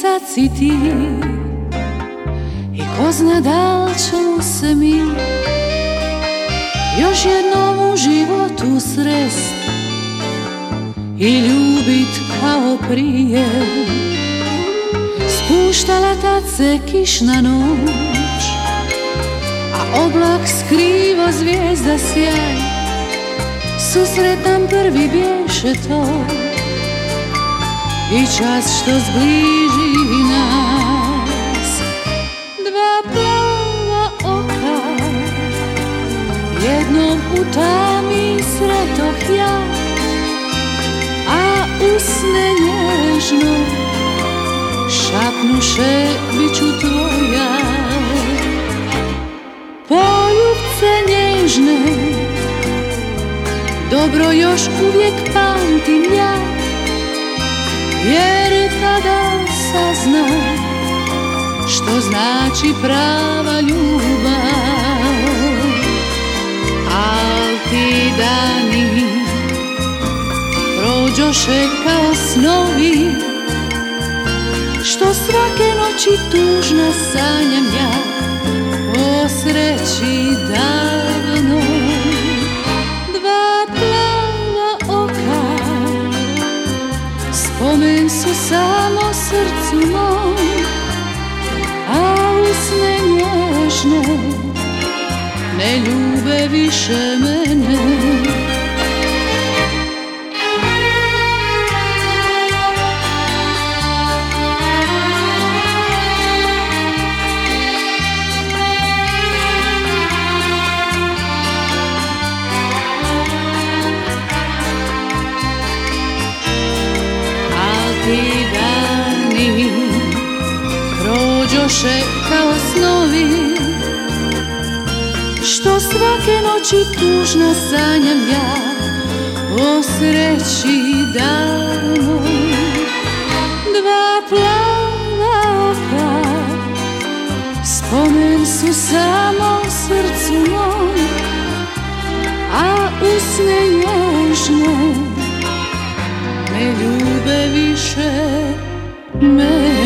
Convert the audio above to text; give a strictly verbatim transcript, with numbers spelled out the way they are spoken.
sad si ti i ko zna da li ćemo se mi još jednom u životu srest i ljubit kao prije. Spuštala tad se kišna noć, a oblak skrivo zvijezda sjaj. Susret nam prvi bješe to i čas što zbliži nas. Dva plava oka jednom u tami sretoh ja, a usne nježno šapnuše bit ću tvoja. Poljubce nježne dobro još uvijek pamtim ja, jer tada saznam što znači prava ljubav. Al ti dani prođoše kao snovi, što svake noći tužna sanjam ja o sreći davno. Dva plava oka spomen su samo srcu mom, a usne nježne ne ljube više mene. Ti dani prođoše kao snovi, što svake noći tužna sanjam ja o sreći davnoj. Dva plava oka spomen su samo srcu mom, a usne nježne ne ljube više me.